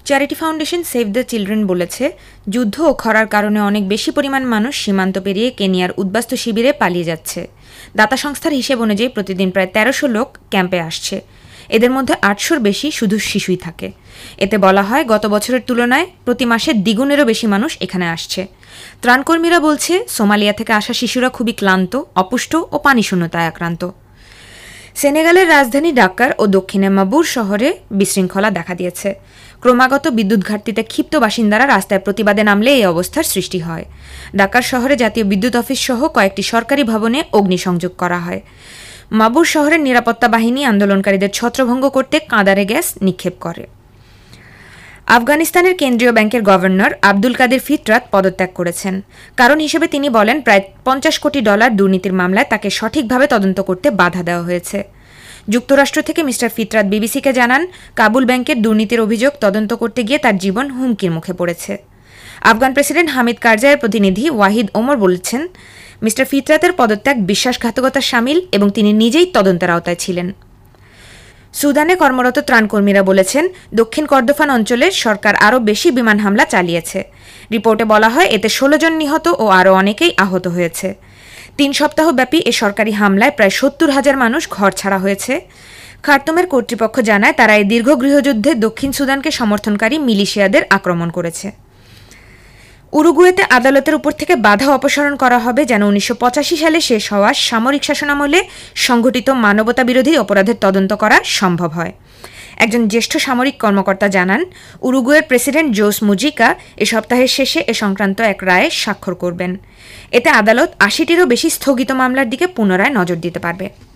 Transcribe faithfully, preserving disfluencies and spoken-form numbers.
Charity foundation save the children বলেছে, যুদ্ধ ও খরার কারণে অনেক বেশি পরিমাণ মানুষ সীমান্ত পেরিয়ে কেনিয়ার উদ্বাস্তু শিবিরে পালিয়ে যাচ্ছে। দাতা সংস্থার হিসেব অনুযায়ী প্রতিদিন প্রায় তেরোশো লোক ক্যাম্পে আসছে। এদের মধ্যে আটশোর বেশি শুধু শিশুই থাকে। এতে বলা হয়, গত বছরের তুলনায় প্রতি মাসে দ্বিগুণেরও বেশি মানুষ এখানে আসছে। ত্রাণকর্মীরা বলছে, সোমালিয়া থেকে আসা শিশুরা খুবই ক্লান্ত, অপুষ্ট ও পানিশূন্যতায় আক্রান্ত। সেনেগালের রাজধানী ডাক্কার ও দক্ষিণে মাবুর শহরে বিশৃঙ্খলা দেখা দিয়েছে। ক্রমাগত বিদ্যুৎ ঘাটতিতে ক্ষিপ্ত বাসিন্দারা রাস্তায় প্রতিবাদে নামলে এই অবস্থার সৃষ্টি হয়। ডাক্কার শহরে জাতীয় বিদ্যুৎ অফিস সহ কয়েকটি সরকারি ভবনে অগ্নিসংযোগ করা হয়। মাবুর শহরের নিরাপত্তা বাহিনী আন্দোলনকারীদের ছত্রভঙ্গ করতে কাঁদানে গ্যাস নিক্ষেপ করে। আফগানিস্তানের কেন্দ্রীয় ব্যাংকের গভর্নর আব্দুল কাদের ফিতরাত পদত্যাগ করেছেন। কারণ হিসেবে তিনি বলেন, প্রায় পঞ্চাশ কোটি ডলার দুর্নীতির মামলায় তাকে সঠিকভাবে তদন্ত করতে বাধা দেওয়া হয়েছে। যুক্তরাষ্ট্র থেকে মিস্টার ফিতরাত বিবিসিকে জানান, কাবুল ব্যাংকের দুর্নীতির অভিযোগ তদন্ত করতে গিয়ে তার জীবন হুমকির মুখে পড়েছে। আফগান প্রেসিডেন্ট হামিদ কারজাইয়ের প্রতিনিধি ওয়াহিদ ওমর বলেছেন, মিস্টার ফিতরাতের পদত্যাগ বিশ্বাসঘাতকতার শামিল এবং তিনি নিজেই তদন্তের আওতায় ছিলেন। সুদানে কর্মরত ত্রাণকর্মীরা বলেছেন, দক্ষিণ কর্দোফান অঞ্চলে সরকার আরও বেশি বিমান হামলা চালিয়েছে। রিপোর্টে বলা হয়, এতে ষোলো জন নিহত ও আরও অনেকেই আহত হয়েছে। তিন সপ্তাহব্যাপী এ সরকারি হামলায় প্রায় সত্তর হাজার মানুষ ঘর ছাড়া হয়েছে। খার্তুমের কর্তৃপক্ষ জানায়, তারা এই দীর্ঘ গৃহযুদ্ধে দক্ষিণ সুদানকে সমর্থনকারী মিলিশিয়াদের আক্রমণ করেছে। উরুগুয়েতে আদালতের উপর থেকে বাধা অপসারণ করা হবে, যেন উনিশশো পঁচাশি সালে শেষ হওয়া সামরিক শাসনামলে সংঘটিত মানবতাবিরোধী অপরাধের তদন্ত করা সম্ভব হয়। একজন জ্যেষ্ঠ সামরিক কর্মকর্তা জানান, উরুগুয়ের প্রেসিডেন্ট জোস মুজিকা এ সপ্তাহের শেষে এ সংক্রান্ত এক রায়ে স্বাক্ষর করবেন। এতে আদালত আশিটিরও বেশি স্থগিত মামলার দিকে পুনরায় নজর দিতে পারবে।